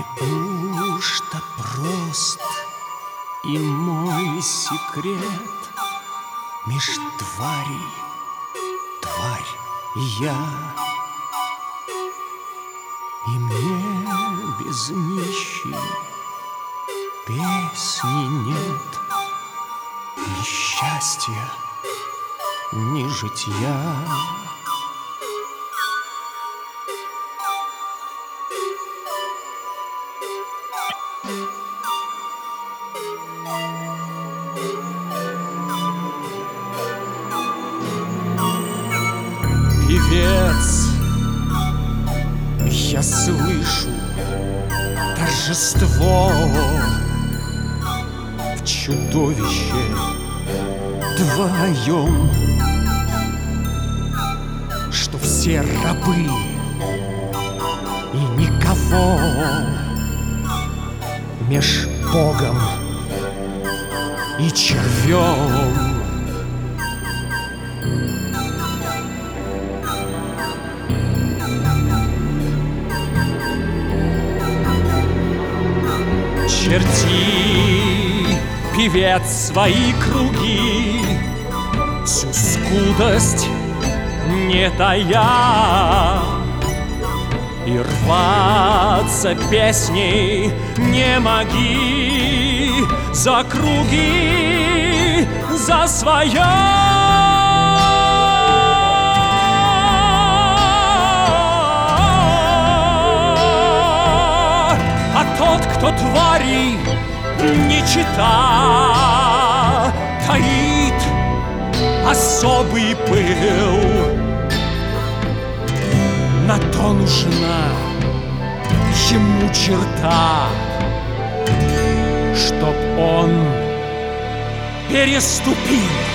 Неужто прост и мой секрет меж тварей, тварь и я, и мне без нищей песни нет, ни счастья, ни житья. Певец, я слышу торжество в чудовище твоем, что все рабы и никого меж Богом и червем. Черти, певец, свои круги, всю скудость не тая, и рваться песней не моги за круги, за свое. Тот, кто твари не чита, таит особый пыл. На то нужна ему черта, чтоб он переступил.